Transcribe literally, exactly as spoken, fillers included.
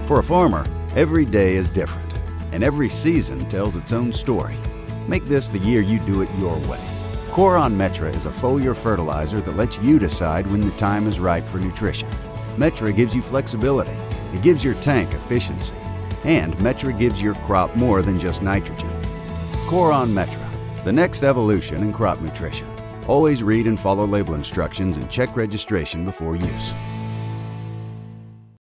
For a farmer, every day is different, and every season tells its own story. Make this the year you do it your way. Coron Metra is a foliar fertilizer that lets you decide when the time is right for nutrition. Metra gives you flexibility, it gives your tank efficiency, and Metra gives your crop more than just nitrogen. Coron Metra, the next evolution in crop nutrition. Always read and follow label instructions and check registration before use.